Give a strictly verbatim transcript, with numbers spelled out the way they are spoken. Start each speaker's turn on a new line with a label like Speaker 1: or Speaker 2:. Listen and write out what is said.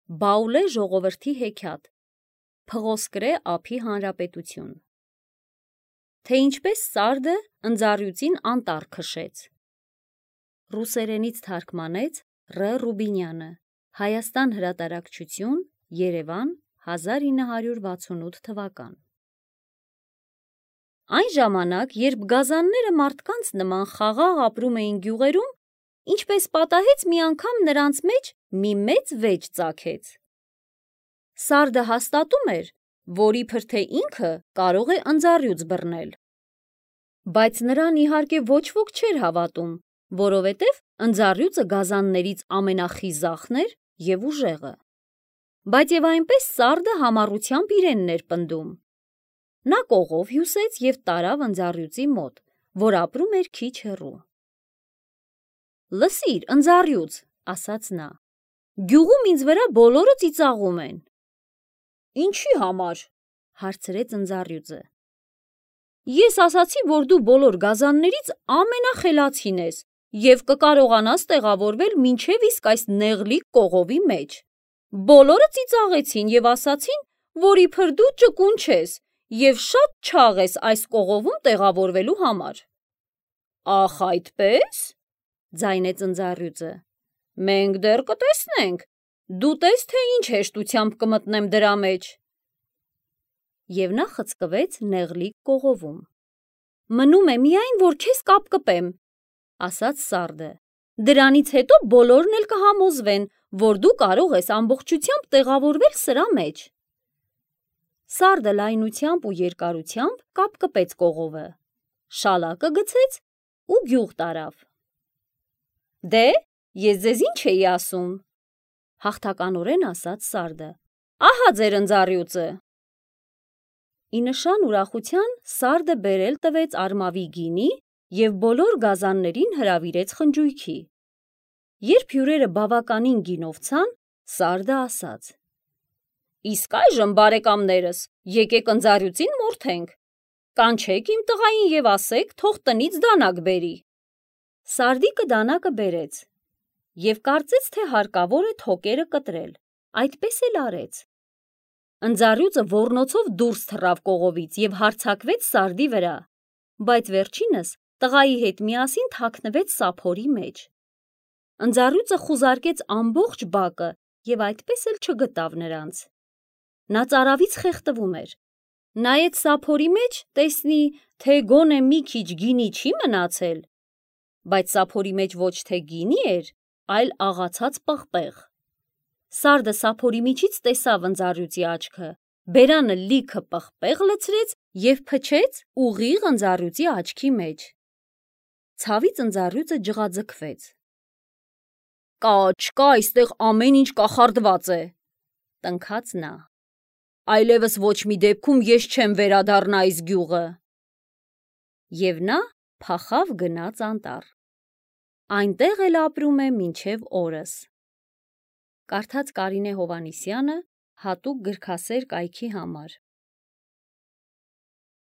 Speaker 1: Բաուլե ժողովրդի հեքիաթ, Փղոսկրե ափի հանրապետություն։ Թե ինչպես Սարդը ընձառյուծին անտառ քշեց։ Ռուսերենից թարգմանեց Ռ. Ռուբինյանը, Հայաստան հրատարակչություն, Երևան, հազար ինը հարյուր վաթսունութ թվական։ Այն ժամանակ, երբ գազանները մարդկանց նման խաղաղ ապրում էին գյուղերում, ինչպես պատահեց մի անգամ նրանց մեջ մի մեծ վեճ ծագեց։ Սարդը հաստատում էր, որ իբր թե ինքը կարող է ընձառյուծ բռնել։ Բայց նրան իհարկե ոչ ոք չէր հավատում, որովհետև ընձառյուծը գազաններից ամենախիզախն էր և ուժեղը։ Բայց և այնպես Սարդը համառությամբ իրենն էր պնդում։ Նա կողով հյուսեց և տարավ ընձառյուծի մոտ, որ ապրում էր քիչ հեռու։ «Լսիր, ընձառյուծ», ասաց նա, «գյուղում ինձ վրա բոլորը ծիծաղում են»։ «Ինչի համար», հարցրեց ընձառյուծը։ «Ես ասացի, որ դու բոլոր գազաններից ամենախելացին ես և կկարողանաս տեղավորվել մինչև իսկ այս նեղլիկ կողովի մեջ։ Բոլորը ծիծաղեցին և ասացին, որ իբր դու ճկուն չես և շատ չաղ ես այս կողովում տեղավորվելու համար»։ «Ախ, այդպե՞ս», ձայնեց ընձառյուծը, «մենք դեռ կտեսնենք, դու տես, թե ինչ հեշտությամբ կմտնեմ դրա մեջ»։ Եվ նա խցկվեց նեղլիկ կողովում։ «Մնում է միայն, որ քեզ կապկպեմ», ասաց Սարդը, «դրանից հետո բոլորն էլ կհամոզվեն, որ դու կարող ես ամբողջությամբ տեղավորվել սրա մեջ»։ Սարդը լայնությամբ ու երկարությամբ կապկպեց կողովը, շալակը գցեց ու գյուղ տարավ։ «Դե, ես ձեզ ինչ էի ասում», հաղթականորեն ասաց Սարդը, «ահա ձեր ընձառյուծը»։ Ի նշան ուրախության Սարդը բերել տվեց արմավի գինի և բոլոր գազաններին հրավիրեց խնջույքի։ Երբ հյուրերը բավականին գինովցան, Սարդը ասաց. «Իսկ այժմ, բարեկամներս, եկեք ընձառյուծին մորթենք։ Կանչեք իմ տղային և ասեք, թող տնից դանակ բերի»։ Սարդիկը դանակը բերեց և կարծեց, թե հարկավոր է թոկերը կտրել, այդպես էլ արեց։ Ընձառյուծը ոռնոցով դուրս թռավ կողովից և հարձակվեց Սարդի վրա, բայց վերջինս տղայի հետ միասին թաքնվեց սափորի մեջ։ Ընձառյուծը խուզարկեց ամբողջ բակը և այդպես էլ չգտավ նրանց։ Նա ծարավից խեղդվում էր։ Նայեց սափորի մեջ, տեսնի, թե գոնե մի քիչ գինի չի մնացել, բայց սափորի մեջ ոչ թե գինի էր, այլ աղացած պղպեղ։ Սարդը սափորի միջից տեսավ ընձառյուծի աչքը, բերանը լիքը պղպեղ լցրեց և փչեց ուղիղ ընձառյուծի աչքի մեջ։ Ցավից ընձառյուծը ջղաձգվեց։ «Կա, չկա, այստեղ ամեն ինչ կախարդված է», տնքաց նա։ «Այլևս ոչ մի դեպքում ես չեմ վերադառնա այս գյուղը»։ Եվ նա փախավ գնաց անտառ։ Այնտեղ էլ ապրում է մինչև օրս։ Կարդաց Կարինե Հովհաննիսյանը հատուկ գրքասեր կայքի համար։